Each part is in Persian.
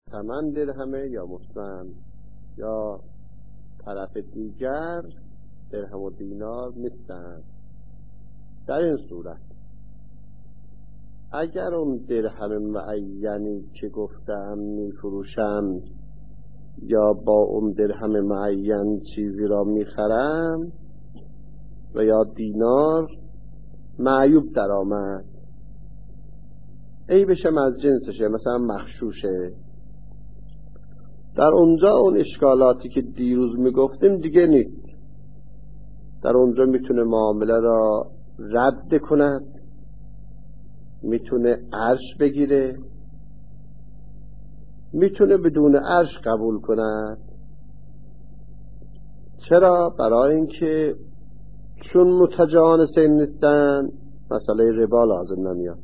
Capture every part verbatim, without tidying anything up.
ثمن درهمه یا مصمم، یا طرف دیگر درهم و دینار نیستند. در این صورت اگر اون درهم معینی که گفتم میفروشم یا با اون درهم معین چیزی را میخرم و یا دینار معیوب در آمد، عیبشم از جنسشه، مثلا مغشوشه، در اونجا اون اشکالاتی که دیروز میگفتیم دیگه نیست. در اونجا میتونه معامله را رد کند، میتونه عرش بگیره، میتونه بدون عرش قبول کند. چرا؟ برای اینکه چون متجانسین نیستن مسئله ربا لازم نمیاد.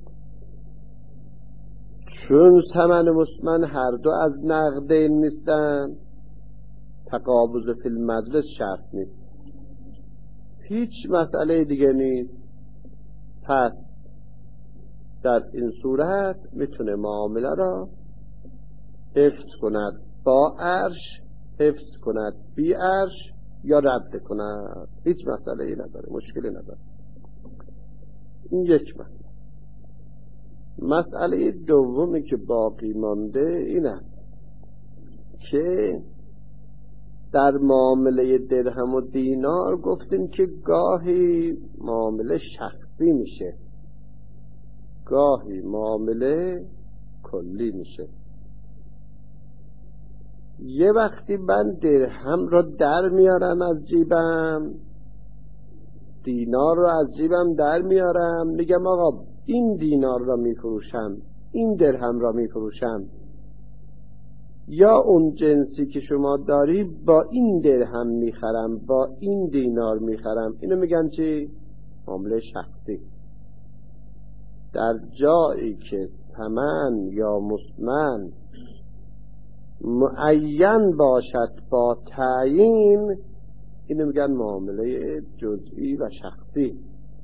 چون ثمن مصمم هر دو از نقدین نیستن، تقابض فی المجلس شرط نیست، هیچ مسئله دیگه نیست. پس در این صورت میتونه معامله را حفظ کند با عرش، حفظ کند بی عرش، یا رد کند، هیچ مسئله ای نداره، مشکلی نداره. این یک مسئله. مسئله دومی که باقی مانده اینه که در معامله درهم و دینار گفتیم که گاهی معامله شخصی میشه، گاهی معامله کلی میشه. یه وقتی من درهم رو در میارم از جیبم، دینار رو از جیبم در میارم، میگم آقا این دینار را میفروشم، این درهم را میفروشم، یا اون جنسی که شما داری با این درهم میخرم، با این دینار میخرم. اینو میگن چی؟ معامله شخصی. در جایی که ثمن یا مصمم معین باشد با تعیین، اینو میگن معامله جزئی و شخصی.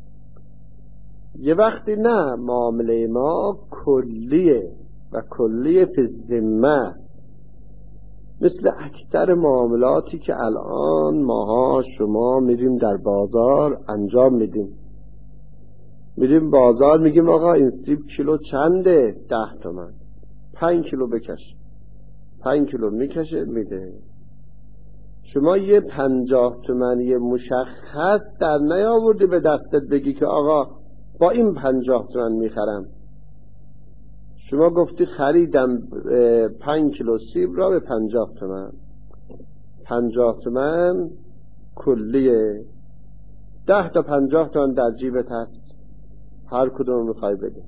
یه وقتی نه، معامله ما کلیه و کلیه فی الذمه، مثل اکثر معاملاتی که الان ماها شما میریم در بازار انجام میدیم. میریم بازار میگیم آقا این سیب کیلو چنده؟ ده تومن. پنج کیلو بکش. پنج کیلو میکشه میده. شما یه پنجاه تومنی مشخص در نیاوردی به دستت بگی که آقا با این پنجاه تومن میخرم. شما گفتی خریدم پنج کیلو سیب را به پنجاه تومن. پنجاه تومن کلیه، ده تا پنجاه تومن در جیبت هست، هر کدوم میخوای بده.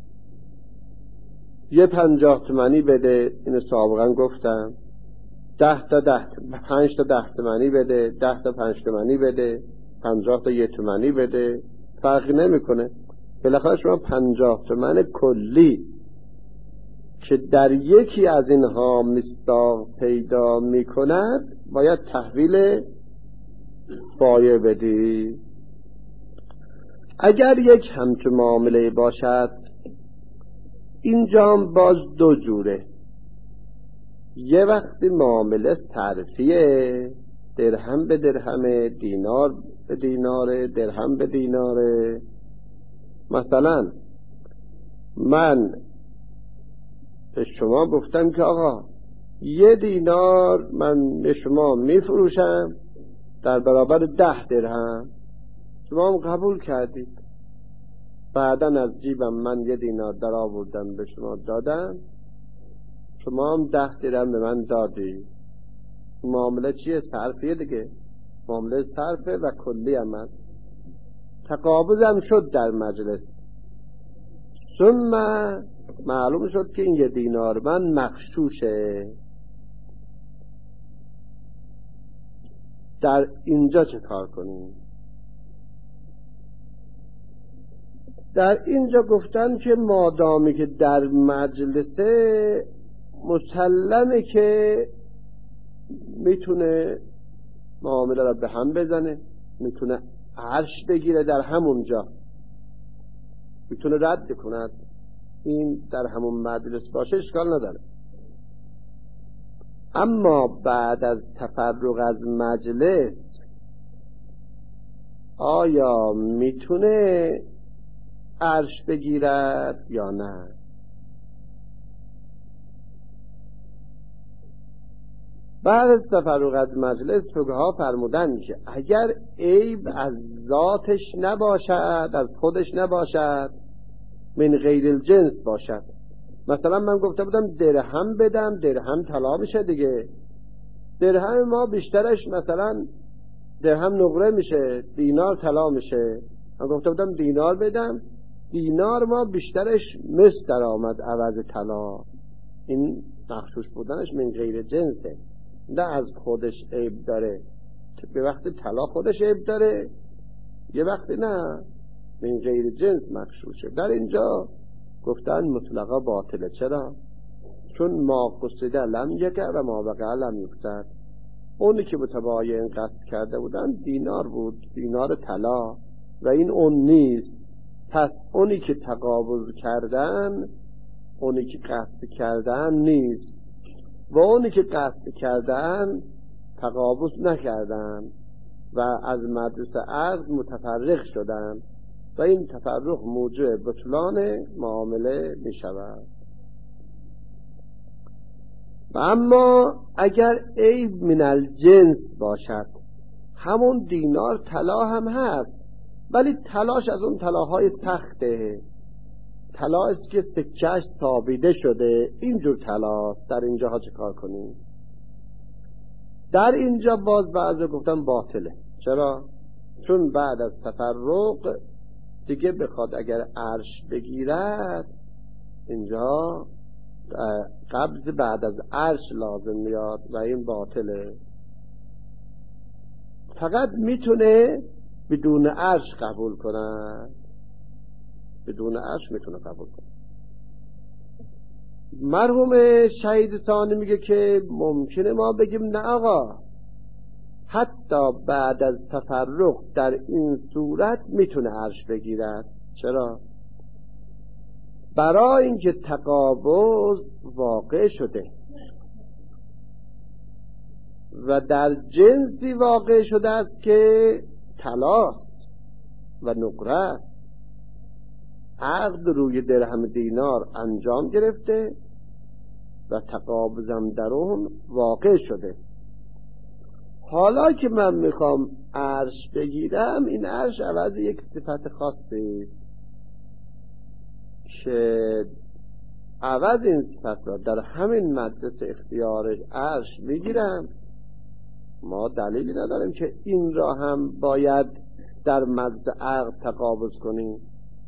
یه پنجاه تومنی بده، اینو سابقا گفتم. ده تا ده پنج تا ده تومنی بده، ده تا پنج تومنی بده، پنجاه تا یه تومنی بده، فرقی نمیکنه. بالاخره شما پنجاه تومن کلی که در یکی از اینها مصداق پیدا میکند باید تحویل بایع بدی. اگر یک همچون معامله باشد، اینجا باز دو جوره. یه وقتی معامله صرفیه، درهم به درهم، دینار به دیناره، درهم به دیناره. مثلا من به شما گفتم که آقا یه دینار من به شما میفروشم در برابر ده درهم، شما هم قبول کردید. بعداً از جیبم من یه دینار در آوردم به شما دادم، شما هم ده درهم به من دادی. معامله چیه؟ صرفیه دیگه. معامله صرفه و کلی هم هست. تقابض هم شد در مجلس. ثم معلوم شد که این یه دینار من مغشوشه. در اینجا چه کار کنیم؟ در اینجا گفتن که مادامی که در مجلسه مسلمه که میتونه معامله را به هم بزنه، میتونه عرش بگیره در همونجا، میتونه رد کند. این در همون مجلس باشه اشکال نداره. اما بعد از تفرق از مجلس آیا میتونه عرش بگیرد یا نه؟ بعد از تفرق از مجلس فقها فرمودن که اگر عیب از ذاتش نباشد، از خودش نباشد، من غیر الجنس باشد، مثلا من گفته بودم درهم بدم، درهم طلا میشه دیگه، درهم ما بیشترش مثلا درهم نقره میشه، دینار طلا میشه، من گفته بودم دینار بدم، دینار ما بیشترش مس در آمد عوض طلا، این مخشوش بودنش من غیر جنسه، نه از خودش عیب داره، به وقت طلا خودش عیب داره، یه وقتی نه من غیر جنس مخشوشه. در اینجا گفتن مطلقا باطله. چرا؟ چون ما قصده لم یقع و ما وقع لم یقصد. اونی که به تباین قصد کرده بودن دینار بود، دینار طلا، و این اون نیست. پس اونی که تقابض کردن، اونی که قصد کردن نیست، و اونی که قصد کردن تقابض نکردن و از مدرسه عقد متفرق شدن و این تفرق موجب بطلان معامله می شود. و اما اگر عیب من الجنس باشد، همون دینار طلا هم هست، ولی طلاش از اون طلاهای سخته، طلا است که سکه‌اش تابیده شده، اینجور طلاست، در اینجاها چه کار کنیم؟ در اینجا باز بعضی گفتن باطله. چرا؟ چون بعد از تفرق دیگه بخواد اگر عرش بگیرد، اینجا قبض بعد از عرش لازم میاد و این باطله. فقط میتونه بدون عرش قبول کنه، بدون عرش میتونه قبول کنه. مرحوم شهید ثانی میگه که ممکنه ما بگیم نه آقا، حتی بعد از تفرق در این صورت میتونه عرش بگیرد. چرا؟ برای اینکه تقابض واقع شده و در جنسی واقع شده است که طلاست و نقره. عقد روی درهم دینار انجام گرفته و تقابضم در اون واقع شده. حالا که من میخوام عرش بگیرم، این عرش عوض یک صفت خاصی که عوض این صفت را در همین مجلس اختیار عرش میگیرم. ما دلیلی نداریم که این را هم باید در مجلس عقد تقابض کنیم،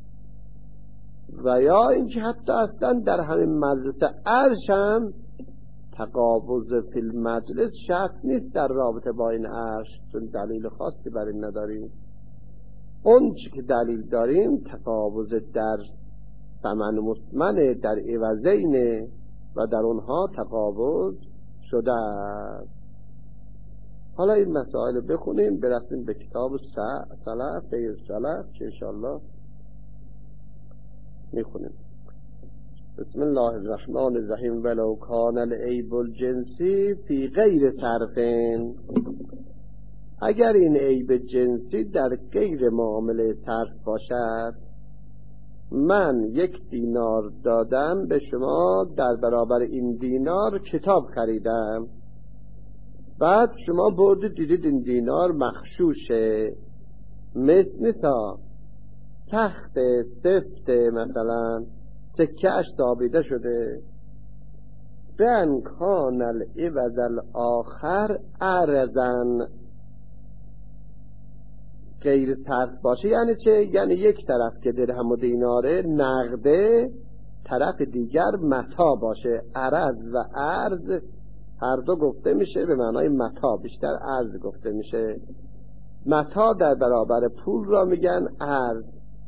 و یا اینکه حتی اصلا در همین مجلس عرش هم تقابض فی المجلس شرط نیست در رابطه با این عرش، چون دلیل خاصی بر این نداریم. اون چی که دلیل داریم تقابض در ثمن مثمن، در عوضین، و در اونها تقابض شده است. حالا این مسائل بخونیم، برسیم به کتاب سلف، غیر سلف که انشاءالله میخونیم. بسم الله الرحمن الرحیم. ولو کان العیب الجنسی فی غیر صرفین، اگر این عیب جنسی در غیر معامله صرف باشد، من یک دینار دادم به شما، در برابر این دینار کتاب خریدم، بعد شما بردید دیدید این دینار مخشوشه، مثل تا تخت سفت مثلا سکه‌اش تابیده شده، بن کان العوض الاخر ارزن، غیر صرف باشه. یعنی چه؟ یعنی یک طرف که درهم و دیناره نقده، طرف دیگر متا باشه. عرض و ارز هر دو گفته میشه به معنای متا، بیشتر ارز گفته میشه. متا در برابر پول را میگن ارز.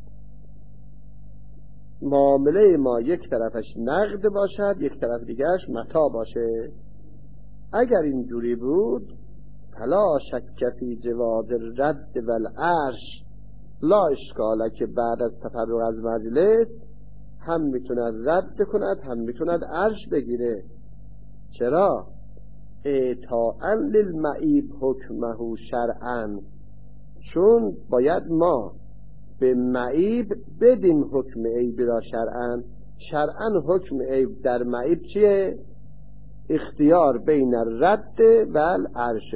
معامله ما یک طرفش نقد باشد، یک طرف دیگرش متا باشه. اگر اینجوری بود فلا شک فی جواز الرد والعرش، لا اشکاله که بعد از تفرق از مجلس هم میتوند رد کند هم میتوند عرش بگیره. چرا؟ اعطاء للمعیب حکمه شرعا، چون باید ما به معیب بدیم حکم عیب را شرعا. شرعا حکم عیب در معیب چیه؟ اختیار بین رد و العرش.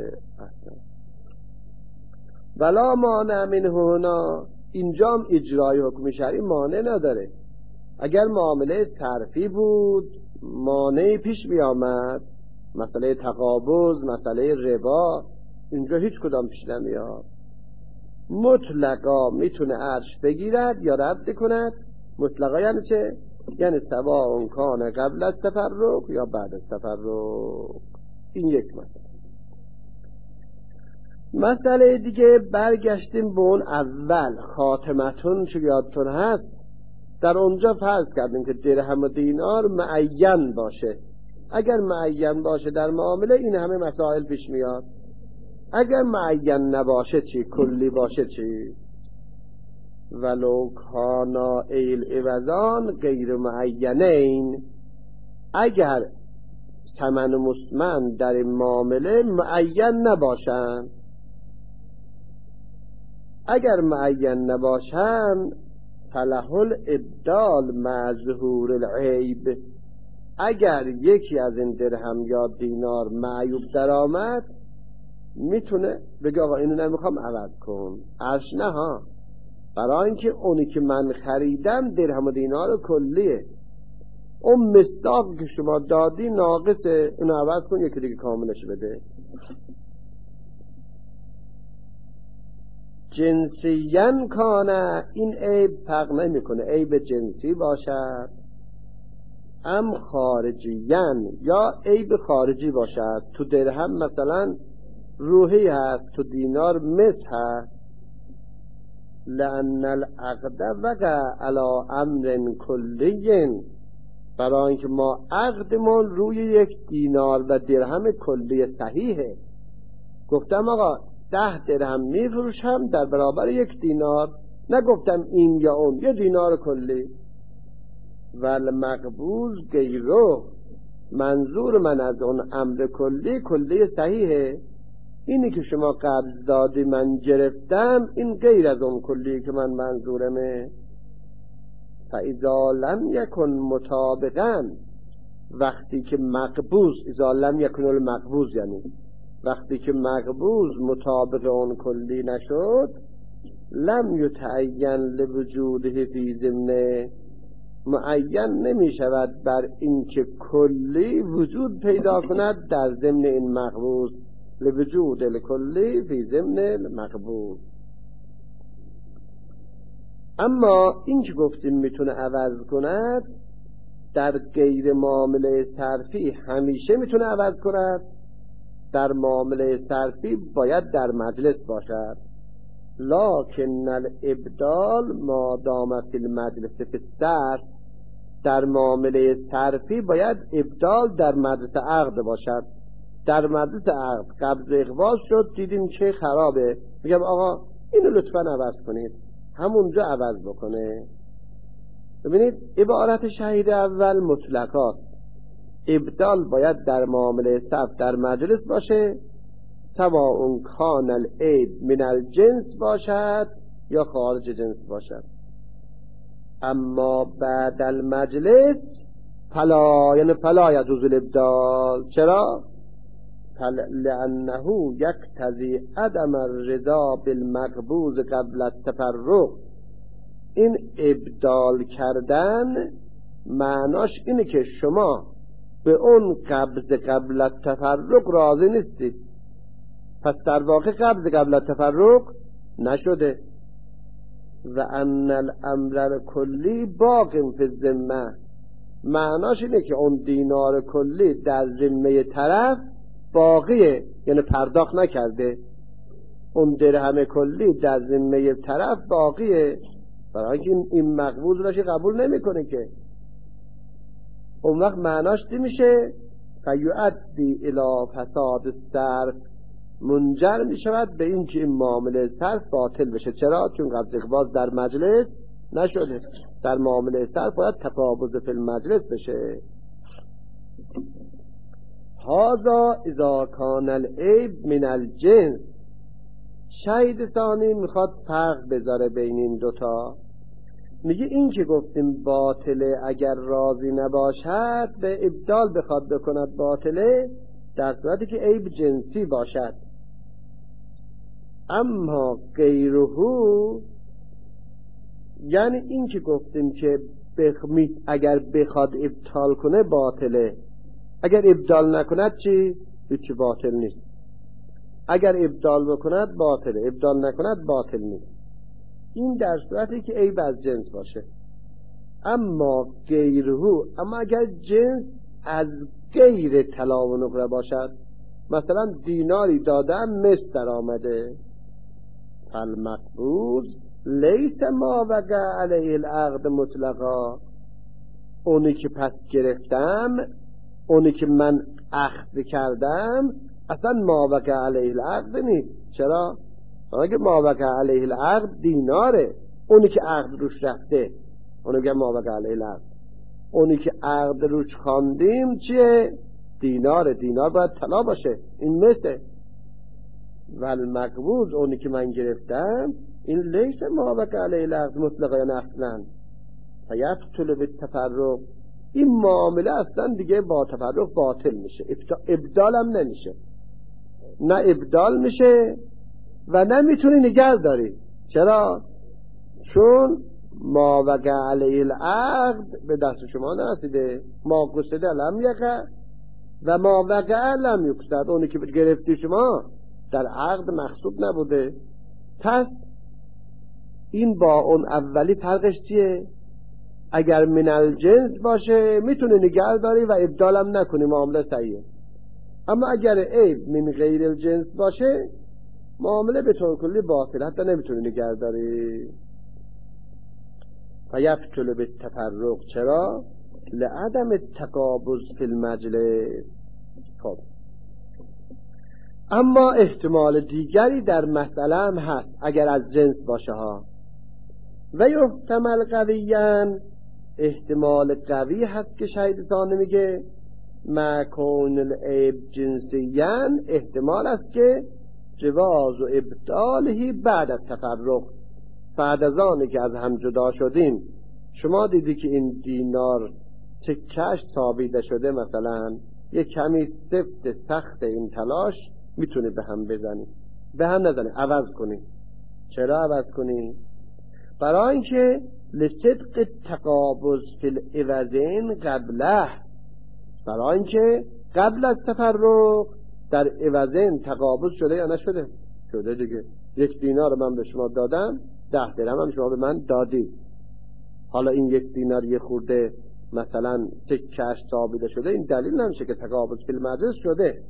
ولا مانع منه هنا، اینجا هم اجرای حکم شرعی مانع نداره. اگر معامله صرفی بود مانعی پیش می آمد، مسئله تقابض، مسئله ربا، اینجا هیچ کدام پیش نمیاد. مطلقا میتونه عرش بگیرد یا رد کند. مطلقا یعنی چه؟ یعنی سواء کان قبل از تفرق یا بعد از تفرق. این یک مسئله. مسئله دیگه، برگشتیم به اون اول خاتمتون چه یادتون هست، در اونجا فرض کردیم که درهم و دینار معین باشه. اگر معین باشه در معامله این همه مسائل پیش میاد. اگر معین نباشه چی؟ کلی باشه چی؟ ولو کانا ایل عوضان غیر معینین، اگر ثمن مسمن در این معامله معین نباشن، اگر معین نباشن فله الابدال مع ظهور العیب، اگر یکی از این درهم یا دینار معیوب در آمد میتونه بگه آقا اینو نمیخوام عوض کن، عرش نه ها، برای اینکه اونی که من خریدم درهم و دینار کلیه، اون مصداق که شما دادی ناقصه، اینو عوض کن یکی دیگه کاملش بده. جنسیاً کانه، این عیب فرق نمیکنه عیب جنسی باشد ام خارجیاً یا عیب خارجی باشد. تو درهم مثلا روحی هست، تو دینار مس هست، لأن العقد وقع علی امر کلی، برای اینکه ما عقدمون روی یک دینار و درهم کلی صحیحه. گفتم آقا ده درهم میفروشم در برابر یک دینار، نگفتم این یا اون، یه دینار کلی. والمقبوض غیره، منظور من از اون امر کلی کلی صحیحه، اینی که شما قبض دادی من گرفتم این غیر از اون کلی که من منظورمه. فاذا لم یکن مطابقا، وقتی که مقبوض، اذا لم یکن المقبوض یعنی وقتی که مقبوض مطابق اون کلی نشد، لم یتعین لوجوده فی ضمنه، معین نمی شود بر این که کلی وجود پیدا کند در ضمن این مقبوض، لوجود الکلی فی ضمن المقبوض. اما این که گفتیم میتونه عوض کند، در غیر معامله صرفی همیشه میتونه عوض کند، در معامله صرفی باید در مجلس باشد. لکن الابدال ما دام فی المجلس فی الصرف، در معامله صرفی باید ابدال در مجلس عقد باشد. در مجلس عقد قبض اقباض شد، دیدیم چه خرابه، میگم آقا اینو لطفا عوض کنید، همونجا عوض بکنه. ببینید عبارت شهید اول مطلقات، ابدال باید در معامله صرف در مجلس باشه، سواء کان العیب من الجنس باشد یا خارج جنس باشد. اما بعد المجلس فلا، یعنی فلا یجوز الابدال. چرا؟ لانه یقتضی عدم الرضا بالمقبوض قبل التفرق. این ابدال کردن معناش اینه که شما به اون قبض قبل التفرق راضی نیستی، پس در واقع قبض قبل التفرق نشده. و ان الامر کلی باق فی الذمه، معناش اینه که اون دینار کلی در ذمه طرف باقیه، یعنی پرداخت نکرده، اون درهم کلی در ذمه طرف باقیه، برای اینکه این مقبوض راشی قبول نمیکنه که. اون وقت معناش چی میشه؟ فیؤدی الی فساد الصرف، منجر میشود به این که این معامله صرف باطل بشه. چرا؟ چون قبض اقباض در مجلس نشده. در معامله صرف باید تقابض فی المجلس بشه. هذا اذا کان العیب من الجنس. شهید ثانی میخواد فرق بذاره بین این دوتا. میگه این که گفتیم باطله اگر راضی نباشد به ابدال بخواد بکند باطله در صورتی که عیب جنسی باشد. اما غیره یعنی این که گفتیم که بخ... اگر بخواد ابدال کنه باطله، اگر ابدال نکند چی؟ هیچی باطل نیست. اگر ابدال بکند باطله، ابدال نکند باطل نیست. این در صورتی که عیب از جنس باشه. اما غیره، اما اگر جنس از غیر طلا و نقره باشد، مثلا دیناری دادم مس در آمده، فالمقبوض لیس ما وقع علیه العقد مطلقا، اونی که پس گرفتم، اونی که من عقد کردم اصلا ما وقع علیه العقد نیست. چرا؟ اگه ما وقع علیه العقد دیناره، اونی که عقد روش رفته اونی که ما وقع علیه العقد، اونی که عقد روش خواندیم چیه؟ دیناره. دینار باید طلا باشه، این مثل. والمقبوض اونی که من گرفتم این لیس ما وقع علیه العقد مطلقا یا اصلا فیبطل بالتفرق. این معامله اصلا دیگه با تفرق باطل میشه، ابدال هم نمیشه، نه ابدال میشه و نمیتونی نگه داری. چرا؟ چون ما وقع علیه العقد به دست شما نرسیده، ما قصده لم یقع و ما وقع لم یقصد، اونی که گرفتی شما در عقد مقصود نبوده. پس این با اون اولی فرقش چیه؟ اگر من الجنس باشه میتونه نگه داری و ابدالم نکنی، معامله صحیحه. اما اگر عیب من غیر الجنس باشه معامله به طور کلی باطل، حتی نمیتونه نگه داری. فیبطل بالتفرق. چرا؟ لعدم التقابض فی المجلس. خب اما احتمال دیگری در مسئله هم هست اگر از جنس باشه ها. و یحتمل قویاً، احتمال قوی هست که شهید ثانی میگه ما کون العیب جنسیاً، احتمال است که جواز و ابطالهی بعد از تفرق، بعد از آنی که از هم جدا شدیم شما دیدی که این دینار تکش تابیده شده، مثلا یک کمی سفت سخت این تلاش میتونه به هم بزنی، به هم نزنی، عوض کنی. چرا عوض کنی؟ برای اینکه لصدق تقابض فی العوضین قبله، برای اینکه قبل از تفرق در عوضین تقابض شده یا نشده؟ شده دیگه. یک دینار من به شما دادم، ده درهم هم شما به من دادی. حالا این یک دینار یه خورده مثلا تکش تابیده شده، این دلیل نمیشه که تقابض فی المجلس شده.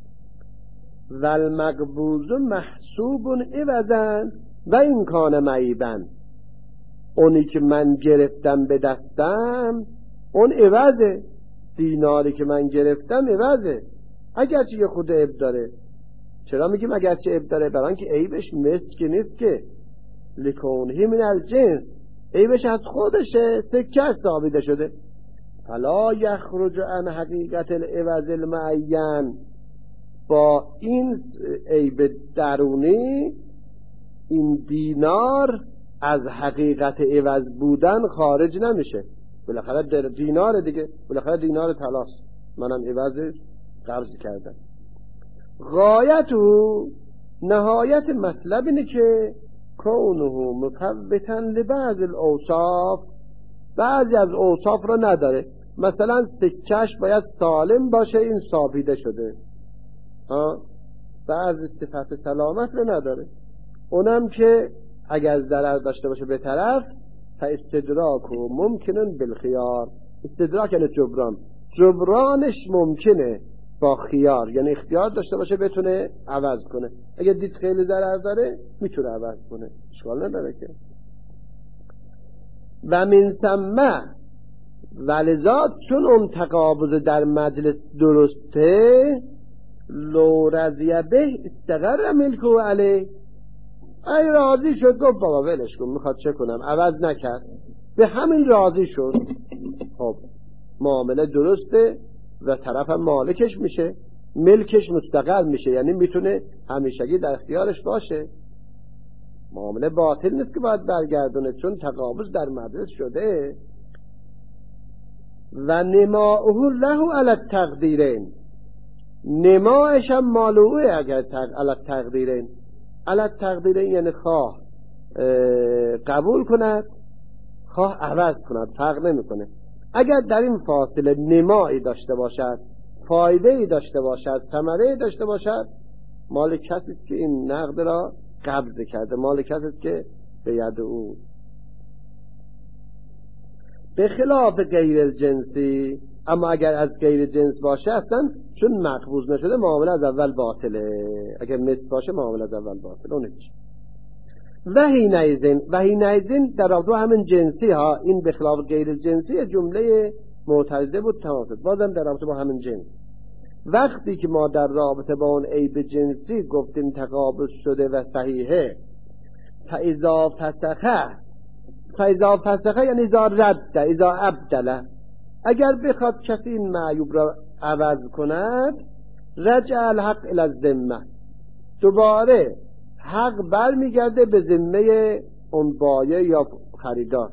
والمقبوض محسوب عوضا و این کان معیبا، اونی که من گرفتم به دستم اون عوضه، دیناری که من گرفتم عوضه، اگرچه یه خود عیب داره. چرا میگیم اگرچه عیب داره؟ برای اینکه عیبش مثل که نیست که، لکونه من الجنس، عیبش از خودشه، سکش ثابته شده. فلا یخرج عن حقیقت العوض المعین، با این عیب درونی این دینار از حقیقت عوض بودن خارج نمیشه. بالاخره دینار دیگه، بالاخره دینار طلاست، منم عوض قرض کردم. غایت و نهایت مطلب اینه که کونه مفوتا لبعض الاوصاف، بعضی از اوصاف رو نداره. مثلا سکش باید سالم باشه، این سابیده شده، ها، بعضی صفت سلامت رو نداره. اونم که اگر ضرر داشته باشه به طرف، فاستدراک و ممکنن بالخیار، استدراک یعنی جبران، جبرانش ممکنه با خیار، یعنی اختیار داشته باشه بتونه عوض کنه. اگر دید خیلی ضرر داره میتونه عوض کنه، اشکال نداره که. و من ثم ولذات، چون اون تقابض در مجلس درسته، لو رضی به استقر ملکو علیه، ای راضی شد، گفت بابا ولش کن، میخواد چه کنم، عوض نکرد، به همین راضی شد، خب معامله درسته و طرف هم مالکش میشه. ملکش مستقل میشه، یعنی میتونه همیشگی در اختیارش باشه. معامله باطل نیست که باید برگردونه، چون تقابض در مجلس شده. و نماؤه له علی التقدیرین، نمایش هم مالوه اگر تق... علی التقدیرین، علی التقدیرین یعنی خواه قبول کند خواه عوض کند، فرق نمیکنه. اگر در این فاصله نمایی داشته باشد، فایده ای داشته باشد، ثمره ای داشته باشد، مال کسی است که این نقد را قبض کرده، مال کسی است که به ید او. به خلاف غیر الجنسی، اما اگر از غیر جنس باشه اصلا چون مقبوض نشده معامله از اول باطله. اگر مثل باشه معامله از اول باطله. اون هیچ. و حینئذ، و حینئذ در رابطه همین جنسی ها، این به خلاف غیر جنسی جمله معترضه بود، تمام شد. بازم در رابطه با همین جنس، وقتی که ما در رابطه با اون عیب جنسی گفتیم تقابض شده و صحیحه، فاذا فسخه، فاذا فسخه یعنی اذا رد، اذا ابدله، اگر بخواد کسی این معیوب را عوض کند، رجع الحق الی الذمه، دوباره حق برمیگرده به ذمه اون بایع یا خریدار.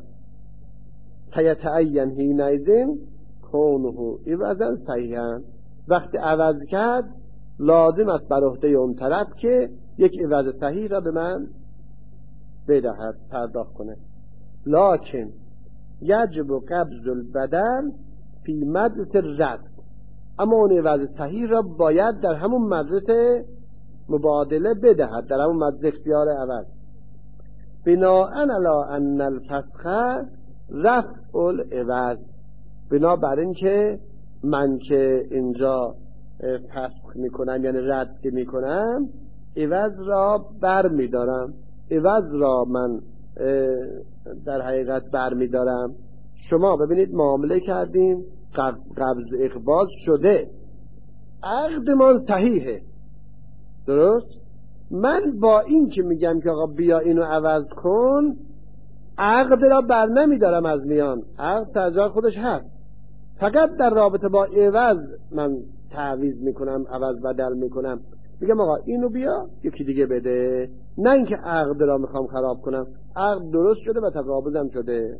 فیتعین حینئذ کونه عوضا صحیحا، وقتی عوض کرد لازم است بر عهده اون طرف که یک عوض صحیح را به من بدهد، پرداخت کنه. لکن یجب قبض البدل فی مجلس رد، اما اون عوض صحیح را باید در همون مجلس مبادله بدهد، در همون مجلس اختیار عوض. بناء علی ان الفسخ رفع العوض، بنا بر این که من که اینجا فسخ میکنم یعنی رد میکنم، عوض را بر میدارم، عوض را من در حقیقت بر میدارم. شما ببینید معامله کردیم، قبض اقباض شده، عقدمان صحیحه، درست؟ من با این که میگم که آقا بیا اینو عوض کن، عقد را بر نمیدارم از میان، عقد در جای خودش هست، فقط در رابطه با عوض من تعویض میکنم، عوض بدل میکنم، میگم آقا اینو بیا یکی دیگه بده، نه اینکه عقد را میخوام خراب کنم. عقد درست شده و تقابضم شده.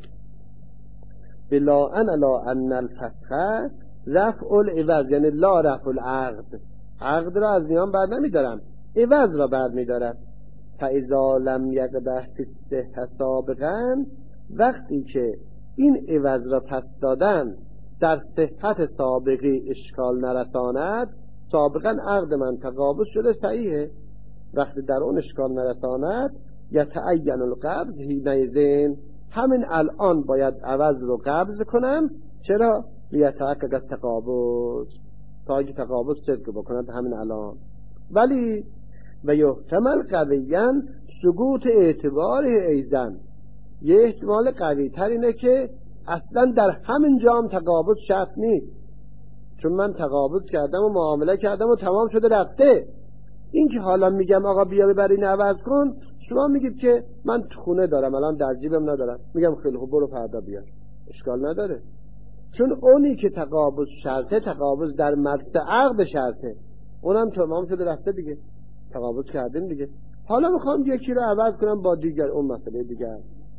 بلا ان لا ان الفسخ رفع العوض، یعنی لا رفع العقد، عقد را از میان بر نمیدارم، عوض را بر میدارم. فاذا لم یقدح فی الصحة سابقا، وقتی که این عوض را پس دادن در صحت سابقی اشکال نرساند، سابقا عقد من تقابض شده صحیحه، وقتی در اون اشکال نرساند یتعین القبض حینئذ، همین الان باید عوض رو قبض کنم. چرا؟ لیتحقق التقابض، تا اینکه تقابض صدق بکند همین الان. ولی و یحتمل قویاً سقوط اعتبار ایزن، یه احتمال قوی تر اینه که اصلا در همین جام تقابض شرط نیست، چون من تقابض کردم و معامله کردم و تمام شده رفته. این که حالا میگم آقا بیا ببر این عوض کن، شما میگید که من تو خونه دارم الان در جیبم ندارم، میگم خیلی خوب برو فردا بیار، اشکال نداره، چون اونی که تقابض شرطه، تقابض در مجلس عقد شرطه، اونم تمام شده رفته دیگه، تقابض کردیم دیگه، حالا میخوام یکی رو عوض کنم با دیگر، اون مسئله دیگر.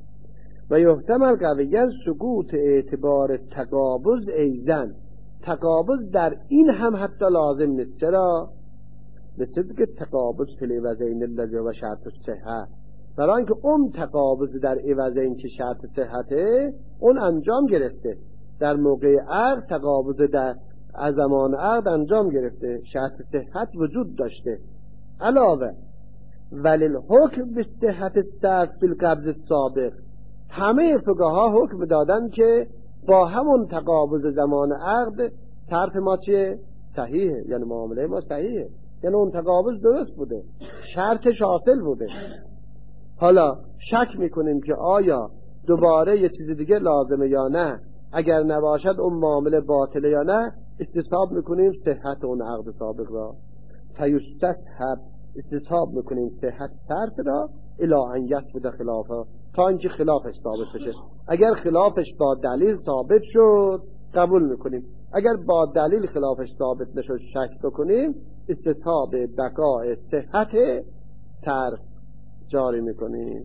و یحتمل قویاً سقوط اعتبار تقابض ایزن، تقابض در این هم حتی لازم نیست. چرا؟ مثل که تقابض فی العوضین الذی و شرط الصحة، برای اینکه اون تقابض در عوضین که شرط صحته اون انجام گرفته، در موقع عقد تقابض در از زمان عقد انجام گرفته، شرط صحت وجود داشته. علاوه ولی الحکم به صحت الصرف فی القبض السابق، همه فقها حکم دادن که با همون تقابض زمان عقد صرف ما چیه؟ صحیحه، یعنی معامله ما صحیحه، یعنی اون تقابض درست بوده، شرطش حاصل بوده. حالا شک میکنیم که آیا دوباره یه چیز دیگه لازمه یا نه، اگر نباشد اون معامله باطله یا نه، استصحاب میکنیم صحت اون عقد سابق را، فیستصحب، استصحاب میکنیم صحت صرف را الی ان یثبت خلافه، تا اینکه خلافش ثابت بشه. اگر خلافش با دلیل ثابت شد قبول میکنیم. اگر با دلیل خلافش ثابت نشد شک بکنیم استصحاب بقاء صحت صرف جاری میکنیم.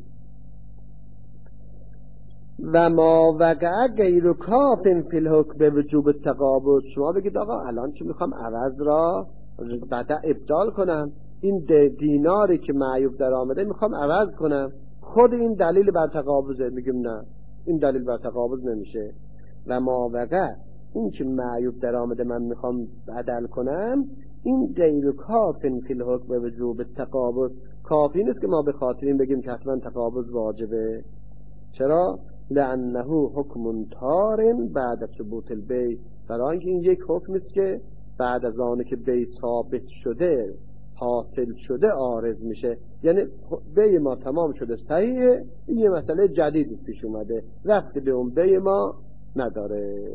و ما وقع غیر کاف فی الحکم به وجوب التقابض. شما بگید آقا الان چه میخوام عوض را بعد ابدال کنم، این دیناری که معیوب در آمده میخوام عوض کنم، خود این دلیل بر تقابضه. میگیم نه، این دلیل بر تقابض نمیشه. و ما وقع این که معیوب در آمده من میخوام بدل کنم، این غیر کاف فی الحکم به وجوب التقابض، کافی نیست که ما به خاطر این بگیم که حتما تقابض واجبه. چرا؟ لانه حکم طار بعد ثبوت البیع، برای اینکه این یک حکم است که بعد از آنه که بیع ثابت شده حاصل شده عارض میشه. یعنی بیع ما تمام شده صحیحه، این یه مسئله جدید پیش اومده، رفتی به اون بیع ما نداره.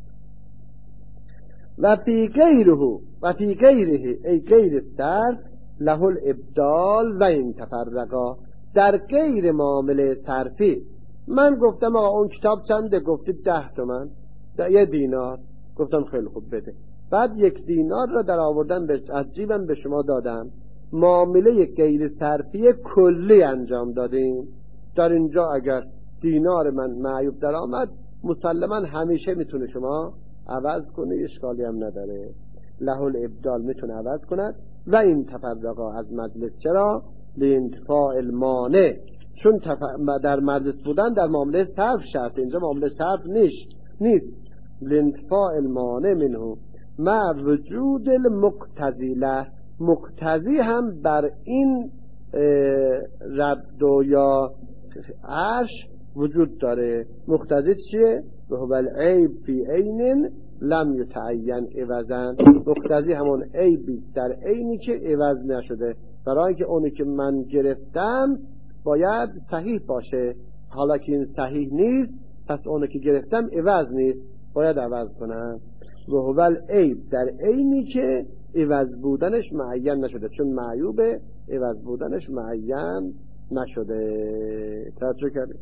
و فی غیره و فی غیره ای غیر صرف له الابدال و این تفرقا. در غیر معامله صرفی من گفتم آقا اون کتاب چنده؟ گفتید ده تومن، یه دینار. گفتم خیلی خوب بده. بعد یک دینار را در آوردن از جیبم به شما دادم، معامله غیر صرفی کلی انجام دادیم. در اینجا اگر دینار من معیوب در آمد مسلما همیشه میتونه شما عوض کنه، اشکالی هم نداره. له الابدال میتونه عوض کند. و این تفرقا از مجلس. چرا؟ لانتفاع المانع، چون تف... در مجلس بودن در معامله صرف شرط، اینجا معامله صرف نیست نیست لانتفاع المانع منه مع وجود المقتضی له. مقتضی هم بر این رد و یا عرش وجود داره. مقتضی چیه؟ و هو العیب فی عین لم یتعین عوضا. مقتضی همون عیبی در عینی که عوض نشده، برای اینکه اونی که من گرفتم باید صحیح باشه، حالا که این صحیح نیست پس اونی که گرفتم عوض نیست، باید عوض کنم. و هو العیب در عینی که عوض بودنش معین نشده، چون معیوبه عوض بودنش معین نشده. توجه کردید؟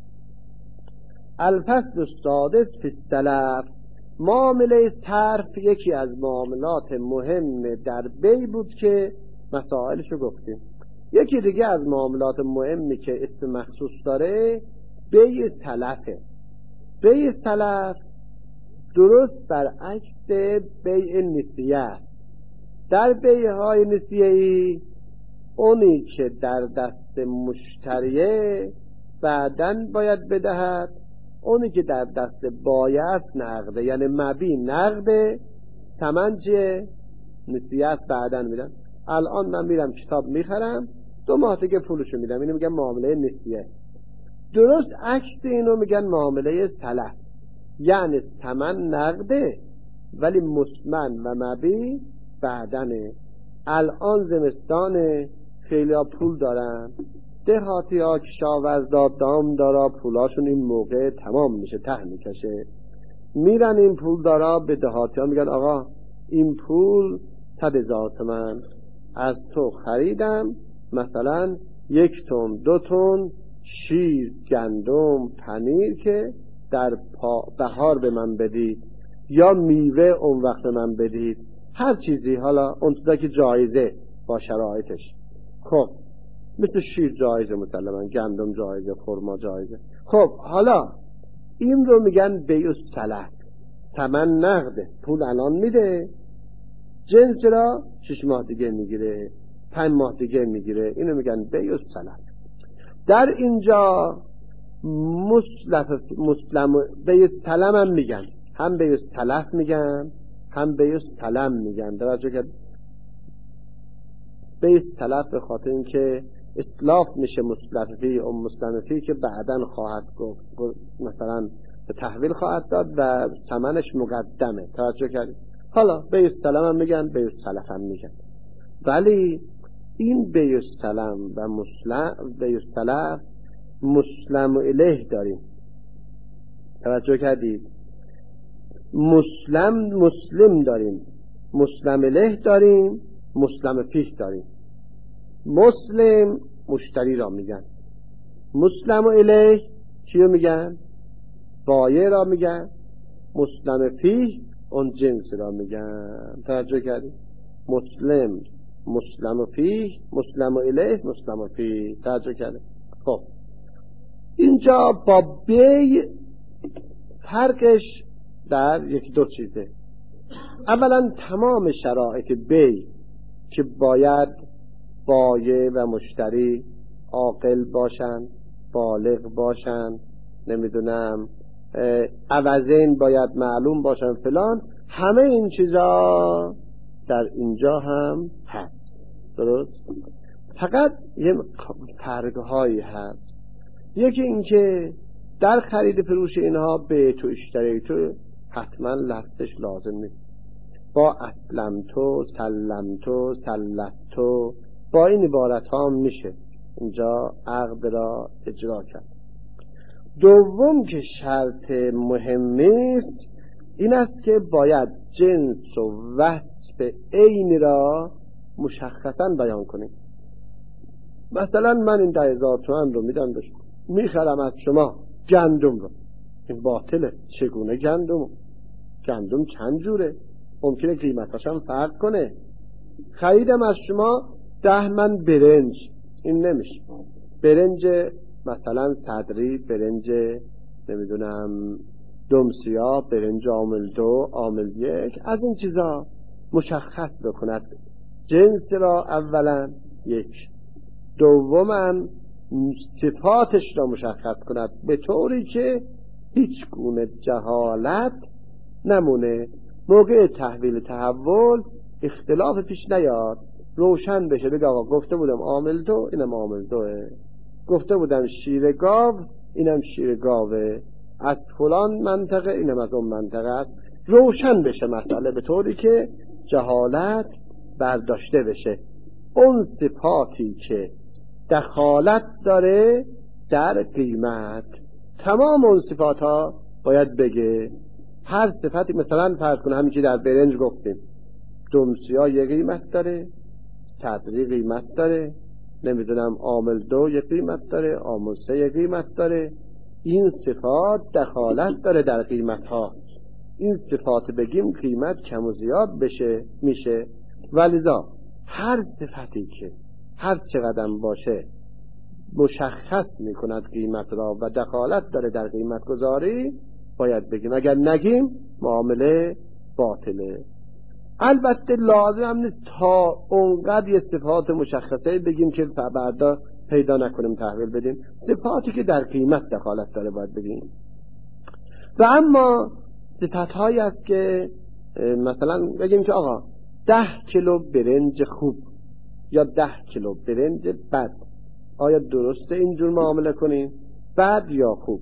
الفصل السادس فی السلف. معامله صرف یکی از معاملات مهم در بی بود که مسائلشو گفتیم. یکی دیگه از معاملات مهمی که اسم مخصوص داره بیع سلفه. بیع سلف درست برعکس بیع نسیه است. در بیعهای نسیه‌ای اونی که در دست مشتریه بعداً باید بدهد، اونی که در دست بایع است نقده. یعنی مبی نقده، ثمن چیه؟ نسیه است، بعداً میدن. الان من میرم کتاب میخرم، دو ماه دیگه پولشو میدم، اینو میگن معامله نسیه. درست عکس اینو میگن معامله سلف. یعنی ثمن نقده ولی مسمن و مبی بعدنه. الان زمستانه، خیلی ها پول دارن، دهاتی ها کشاورزا دام دارا پولاشون این موقع تمام میشه، ته میکشه، میرن این پول دارا به دهاتی ها میگن آقا این پول صد هزار تومن از تو خریدم، مثلا یک تن دو تن شیر گندم پنیر که در بهار به من بدید یا میوه اون وقت من بدید، هر چیزی، حالا اون چیزا که جایزه با شرایطش. خب مثل شیر جایزه، مسلما گندم جایزه، خرما جایزه. خب حالا این رو میگن بیع السلف. ثمن نقده، پول الان میده، جنس را شش ماه دیگه میگیره، پنج ماه دیگه میگیره، اینو میگن بیع السلف. در اینجا مسلف مسلم بیع السلم هم میگن، هم بیع السلف میگن هم بیع السلم میگن. توجه کرد؟ بیع السلف به خاطر اینکه اسلاف میشه مسلفی و مسلمفی که بعداً خواهد گفت، مثلا به تحویل خواهد داد و ثمنش مقدمه. توجه کردید؟ حالا بیع السلم هم میگن، بیع السلف هم میگن. ولی این بیع السلم و مسلم بیع السلف مسلم الیه داریم. توجه کردید؟ مسلم مسلم داریم، مسلم الیه داریم، مسلم فیه داریم. مسلم مشتری را میگن، مسلم الیه چی رو میگن؟ بایع را میگن، مسلم فیه اون جنس را میگن. توجه کردید؟ مسلم، مسلم فیه، مسلم الیه، مسلم فیه. توجه کردید؟ خب اینجا با بی فرقش در یک دو چیزه. اولا تمام شرایط بی که باید بایع و مشتری عاقل باشن، بالغ باشن، نمیدونم عوضین باید معلوم باشن فلان، همه این چیزا در اینجا هم هست. درست؟ فقط یه فرق‌هایی هست. یکی این که در خرید فروش اینها به تو اشتری تو حتما لفتش لازم نیست. با اسلم تو، سلم تو، سلت تو، با این عبارت ها میشه اینجا عقد را اجرا کرد. دوم که شرط مهمی است این است که باید جنس و وصف عین را مشخصا بیان کنیم. مثلا من این ده هزار تومن رو میدم بهش، میخرم از شما گندم رو، این باطله. چگونه گندم؟ گندم چند جوره، ممکنه قیمتاش هم فرق کنه. خریدم از شما ده من برنج، این نمیشه. برنج مثلا صدری، برنج نمیدونم دمسیا، برنج عامل دو، عامل یک، از این چیزا مشخص بکند جنس را اولا یک، دوما صفاتش را مشخص کند به طوری که هیچ گونه جهالت نمونه. موقع تحویل تحول اختلاف پیش نیاد، روشن بشه. بگه آقا گفته بودم عامل دو، اینم عامل دوه، گفته بودم شیر گاو، اینم شیر گاوه، از فلان منطقه، اینم از اون منطقه است. روشن بشه مسئله به طوری که جهالت برداشته بشه. اون صفاتی که دخالت داره در قیمت، تمام اون صفات ها باید بگه. هر صفتی مثلا فرض کنه همین که در برنج گفتیم، دمسیا یه قیمت داره، صدری قیمت داره، نمیدونم عامل دو یه قیمت داره، عامل سه یه قیمت داره. این صفات دخالت داره در قیمت ها. این صفات بگیم قیمت کم و زیاد بشه میشه. ولذا هر صفتی که هر چقدر باشه مشخص میکند قیمت را و دخالت داره در قیمت گذاری باید بگیم. اگر نگیم معامله باطله. البته لازم هم نیست تا اونقدر یه صفات مشخصه بگیم که بعدا پیدا نکنیم تحویل بدیم. صفاتی که در قیمت دخالت داره باید بگیم. و اما صفت هایی است که مثلا بگیم که آقا ده کیلو برنج خوب یا ده کیلو برنج بد، آیا درسته اینجور معامله کنیم؟ بد یا خوب؟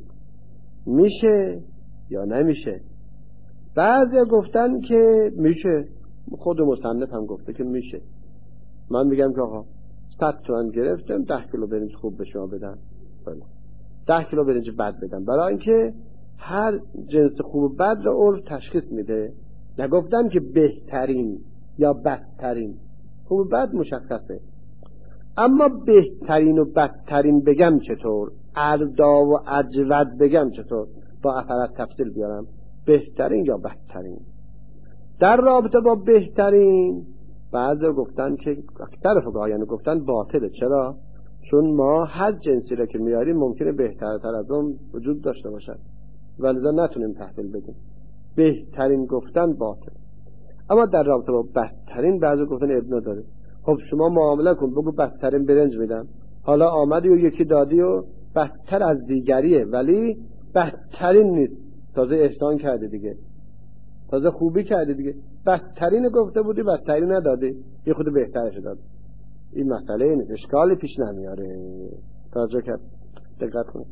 میشه یا نمیشه؟ بعضی گفتن که میشه، خود مصنف هم گفته که میشه. من میگم که آقا صد تومن گرفتم، ده کیلو برنج خوب به شما بدم، ده کیلو برنج بد بدم، برای اینکه هر جنس خوب و بد را عرف تشخیص میده. نگفتن که بهترین یا بدترین، خوب و بد مشخصه. اما بهترین و بدترین بگم چطور؟ اردا و اجود بگم چطور؟ با اثرات تفصیل بیارم. بهترین یا بدترین؟ در رابطه با بهترین بعضی گفتن که اکثر فقهایان گفتن باطله. چرا؟ چون ما هر جنسی را که میاریم ممکنه بهترتر از اون وجود داشته باشد، ولذا نتونیم تحویل بدیم. بهترین گفتن باطل. اما در رابطه با بدترین بعضی گفتن ابن داره. خب شما معامله کن، بگو بدترین برنج میدم، حالا آمدی و یکی دادی و بدتر از دیگریه ولی بدترین نیست، تازه احسان کرده دیگه، تازه خوبی کرده دیگه. بدترین گفته بودی بدترین ندادی، یه خود بهترش دادی. این مسئله نیست، اشکالی پیش نمیاره. توجه کرد، دقت کن.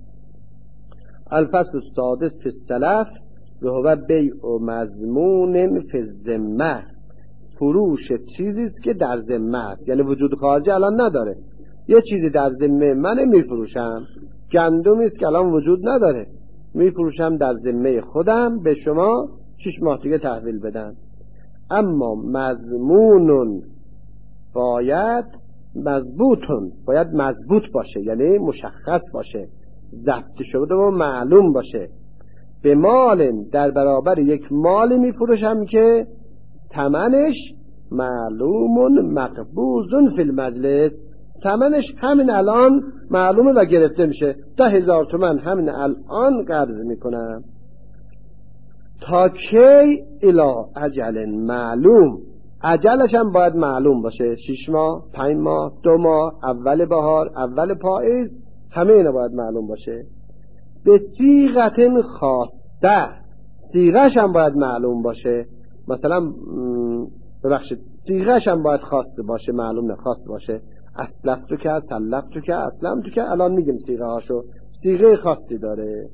الفصل السادس فی السلف و هو بیع و مضمون فی الذمه. فروش چیزی است که در ذمه است، یعنی وجود خارجی الان نداره. یه چیزی در ذمه من میفروشم، گندمی است که الان وجود نداره، میفروشم در ذمه خودم به شما شش ماه دیگه تحویل بدم. اما مضمونون باید مضبوطون، باید مضبوط باشه، یعنی مشخص باشه، ضبط شده و معلوم باشه. به مال در برابر یک مالی میفروشم که ثمنش معلوم مقبوض فی المجلس، ثمنش همین الان معلومه و گرفته میشه، ده هزار تومن همین الان قرض میکنم. تا کی؟ الی اجل معلوم، اجلش هم باید معلوم باشه، شش ماه، پنج ماه، دو ماه، اول بهار، اول پاییز، همه اینا باید معلوم باشه. به صیغه خاصه، صیغه‌ش هم باید معلوم باشه، مثلا ببخشید صیغه‌ش هم باید خاص باشه، معلوم نه خاص باشه. اسلفتو که، سلفتو که، اسلمتو که، الان میگیم صیغه هاشو، صیغه خاصی داره.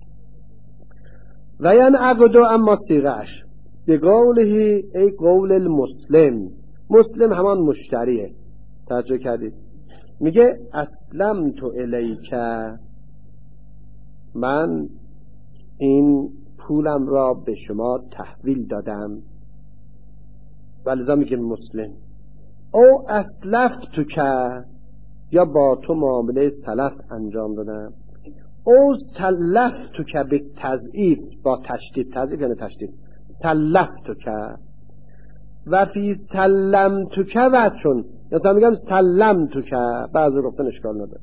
و یعنی عقدو، اما صیغه‌اش به قوله ای قول المسلم، مسلم همان مشتریه، توجه کردید؟ میگه اسلمتو الیک، من این پولم را به شما تحویل دادم، ولذا میگه مسلم. او اسلفتو که، یا با تو معامله سلف انجام دادم. او سلفتو که به تضعیف، با تشدید، تضعیف یعنی تشدید، سلفتو که. و فی سلمتو که وچون، یا تا میگم سلمتو که، بعضی گفتن اشکال نداره.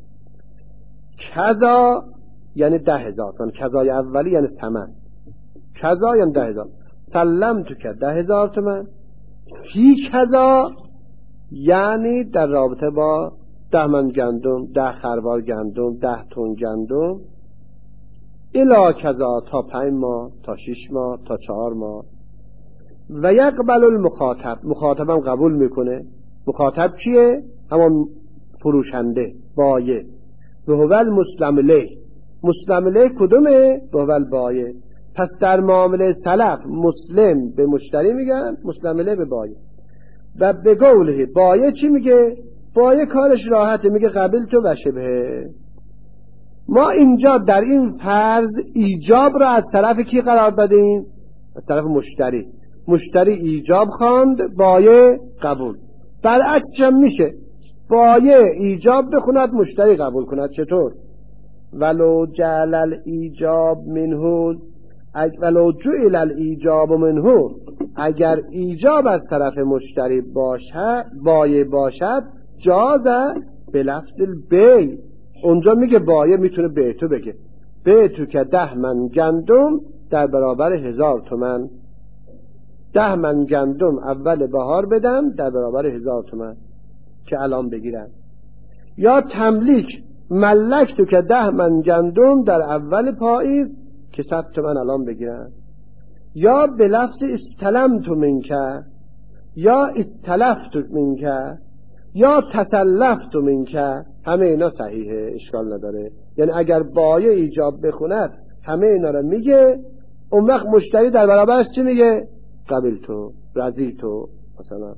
کذا یعنی ده هزار تومن، کذای اولی یعنی ثمن، کذا یعنی ده هزار، سلمتو که ده هزار تومن. فی کذا یعنی در رابطه با ده من گندم، ده خروار گندم، ده تن گندم. الی کذا تا پنج ماه، تا شش ماه، تا چهار ماه. و یقبل المخاطب، مخاطبم قبول میکنه. مخاطب کیه؟ همون فروشنده، بایع. و هو المسلم الیه، مسلم الیه کدومه؟ و هو البایع. پس در معامله سلف مسلم به مشتری میگن، مسلم الیه به بایع. و به قوله بایع چی میگه؟ بایع کارش راحته، میگه قبل تو و شبه. ما اینجا در این فرض ایجاب را از طرف کی قرار دادیم؟ از طرف مشتری. مشتری ایجاب خواند، بایع قبول. برعکسش هم میشه، بایع ایجاب بخوند، مشتری قبول کند. چطور؟ ولو جعل الایجاب منه، ولو جعل الایجاب منه، اگر ایجاب از طرف مشتری باشد، بایع باشد، جاز به لفظ البیع. اونجا میگه بایع میتونه به تو بگه به تو که ده من گندم در برابر هزار تومن، ده من گندم اول بهار بدم در برابر هزار تومن که الان بگیرم. یا تملیک، ملک تو که ده من گندم در اول پاییز که صد تومن الان بگیرم. یا به لفظ استلمت منکه، یا استلفت منکه، یا تسلفت منکه، همه اینا صحیحه، اشکال نداره. یعنی اگر بایع ایجاب بخوند همه اینا رو میگه، اون وقت مشتری در برابرش چی میگه؟ قبل تو، رضی تو مثلا.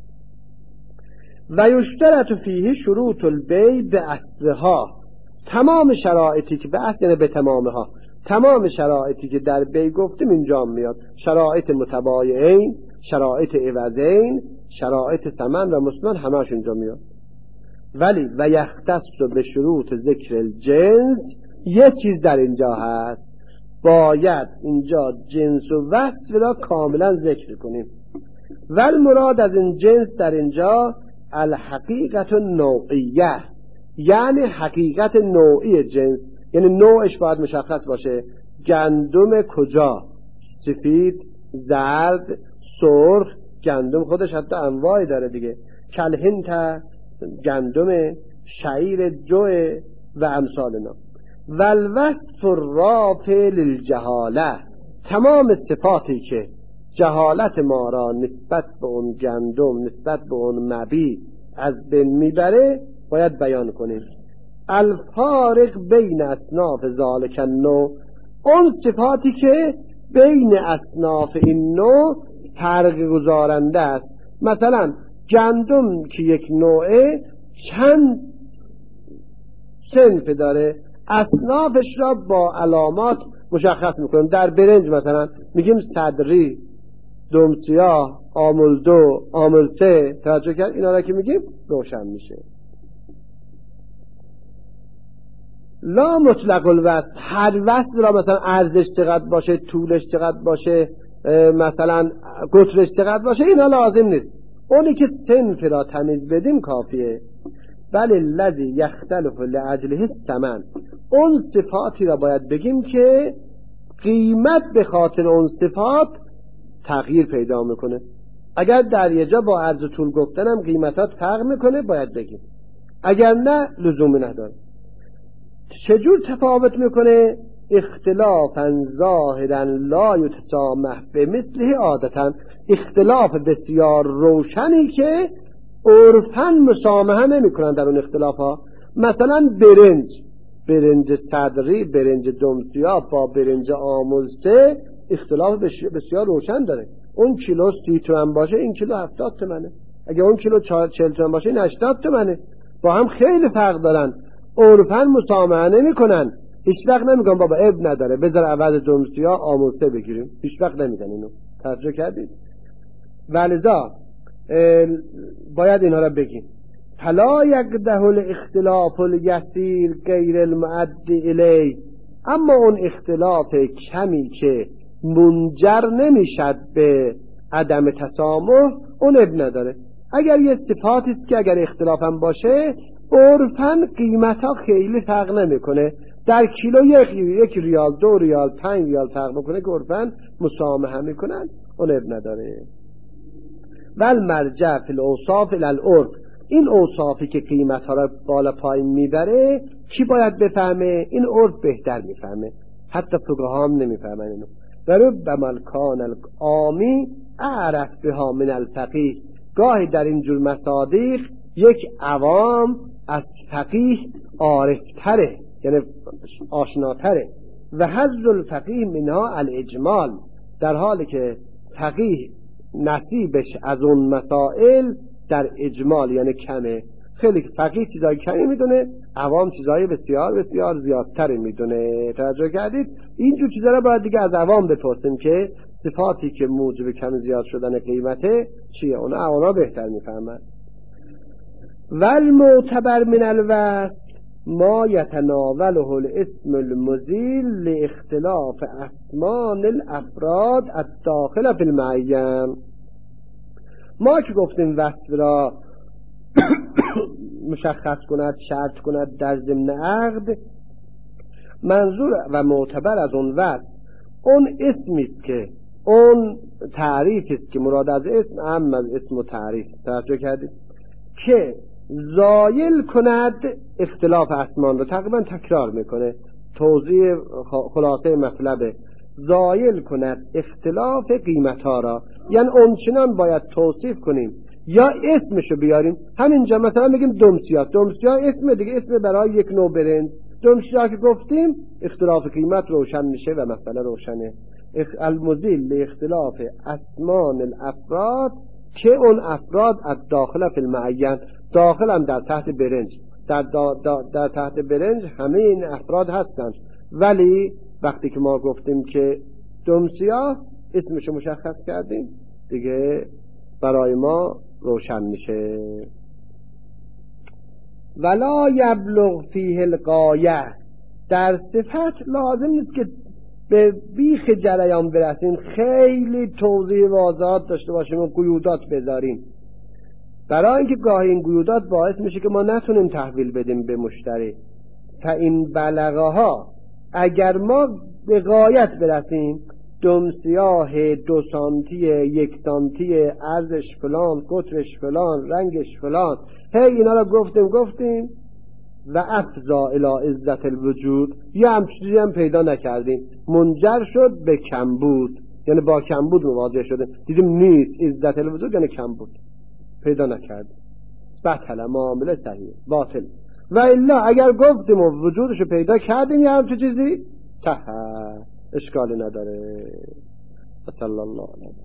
و یشترط فیه شروط البیع به اصلها، تمام شرایطی که به اصل یعنی به تمامها، تمام شرایطی که در بیع گفتیم اینجا میاد، شرایط متبایعین، شرایط عوضین، شرایط ثمن و مسلم، همه‌اش اینجا میاد. ولی و یختص به شروط ذکر الجنس، یه چیز در اینجا هست، باید اینجا جنس و وصف را کاملا ذکر کنیم. ول مراد از این جنس در اینجا الحقیقت نوعیه، یعنی حقیقت نوعی جنس، یعنی نوعش باید مشخص باشه. گندم کجا؟ سفید، زرد، سرخ. گندم خودش حتی انواعی داره دیگه، کلهنت گندم، شعیر جوه و امثال اینا. والوصف الرافع للجهاله، تمام صفاتی که جهالت ما را نسبت به اون گندم، نسبت به اون مبیع از بین میبره باید بیان کنیم. الفارق بین اصناف ذالک النوع، اون صفاتی که بین اصناف این نوع فرق گذارنده است. مثلا گندم که یک نوعه چند صنف داره، اصنافش را با علامات مشخص میکنیم. در برنج مثلا میگیم صدری، دمسیاه، آمل دو، آمل سه. توجه کرد؟ اینا را که میگیم روشن میشه. لا مطلق الوصف، هر وصف را مثلا ارزش چقدر باشه، طولش چقدر باشه، مثلا قطرش چقدر باشه، اینا لازم نیست. اونی که صنف را تمیز بدیم کافیه. بل الذی یختلف لاجله الثمن، اون صفاتی را باید بگیم که قیمت به خاطر اون صفات تغییر پیدا میکنه. اگر در یه جا با عرض و طول گفتنم قیمتات فرق میکنه باید بگیم، اگر نه لزومی نداره. چجور تفاوت میکنه؟ اختلافا ظاهرا لا یتسامح به مثله عادتا، اختلاف بسیار روشنی که عرفاً مسامحه نمیکنن در اون اختلاف ها. مثلا برنج برنج صدری، برنج دمسیاه با برنج آموزته اختلاف بسیار روشن داره. اون کیلو سی تومن باشه، این کیلو هفتاد تومنه. اگه اون کیلو چهل تومن باشه، این هشتاد تومنه. با هم خیلی فرق دارن. عرفاً مسامحه نمیکنن. هیچ وقت نمیگن بابا عیب نداره بذار عوض دمسیاه آموزته بگیریم، هیچ وقت نمیگن اینو. توجه کردید؟ ولذا باید اینها را بگیم. فلا یقدح الاختلاف الیسیر غیر المؤدی الی، اما اون اختلاف کمی که منجر نمیشد به عدم تسامح، اون اب نداره. اگر یه صفاتی است که اگر اختلاف هم باشه عرفاً قیمت ها خیلی فرق نمیکنه، در کیلو یک, یک ریال، دو ریال، پنج ریال فرق میکنه که عرفاً مسامحه میکنن، اون اب نداره. ول مرجع فی الاوصاف الی العرف، این اوصافی که قیمت ها را بالا پایین میبره کی باید بفهمه؟ این عرف بهتر میفهمه، حتی فقها هم نمیفهمن اینو. و ربما کان العامی اعرف بها من الفقیه، گاهی در این جور مصادیق یک عوام از فقیه عارفتره، یعنی آشناتره. و حظ الفقیه منها الاجمال، در حالی که فقیه نصیبش از اون مسائل در اجمال یعنی کمه. خیلی فقیه چیزای کمی میدونه، عوام چیزای بسیار بسیار زیادتری میدونه. توجه کردید؟ اینجور چیزا رو باید دیگه از عوام بپرسیم که صفاتی که موجب کم زیاد شدن قیمته چیه، اونا اونا بهتر میفهمن. والمعتبر من الوصف ما یتناوله الاسم المزیل لاختلاف اسمان الافراد الداخل فی المعین. ما که گفتیم وصف را مشخص کند، شرط کند در ضمن عقد، منظور و معتبر از اون وصف اون اسمی است که اون تعریف است که مراد از اسم هم از اسم و تعریف. توجه کردید؟ که زایل کند اختلاف اسمان رو، تقریبا تکرار میکنه، توضیح خلاصه مطلبه، زایل کند اختلاف قیمت ها را. یعنی اونچنان باید توصیف کنیم یا اسمشو بیاریم. همینجا مثلا میگیم دمسیاه، دمسیاه اسم دیگه، اسم برای یک نوع برنج. دمسیاه که گفتیم اختلاف قیمت روشن میشه و مسئله روشنه. المزیل لاختلاف اسمان الافراد، که اون افراد از داخل فی المعین، داخل هم در تحت برنج، در, دا دا در تحت برنج همه این افراد هستند، ولی وقتی که ما گفتیم که دمسیاه اسمشو مشخص کردیم دیگه برای ما روشن میشه. ولا یبلغ فیه الغایه، در صفت لازم نیست که به بیخ جریان برسیم، خیلی توضیح واضحات داشته باشیم و قیودات بذاریم، برای اینکه گاهی این قیودات باعث میشه که ما نتونیم تحویل بدیم به مشتری. فاین بلغها، اگر ما به غایت برسیم، دمسیاه دو سانتی، یک سانتی، عرضش فلان، قطرش فلان، رنگش فلان، هی اینا را گفتیم گفتیم و افضا الی عزت الوجود، یه هم چیزی هم پیدا نکردیم، منجر شد به کمبود، یعنی با کمبود مواجه شده، دیدیم نیست عزت الوجود، یعنی کمبود پیدا نکردیم، بطل، معامله صحیح باطل. و الا اگر گفتیم و وجودشو پیدا کردیم یه هم چیزی صحیح، اشکالی نداره. صلی الله علیه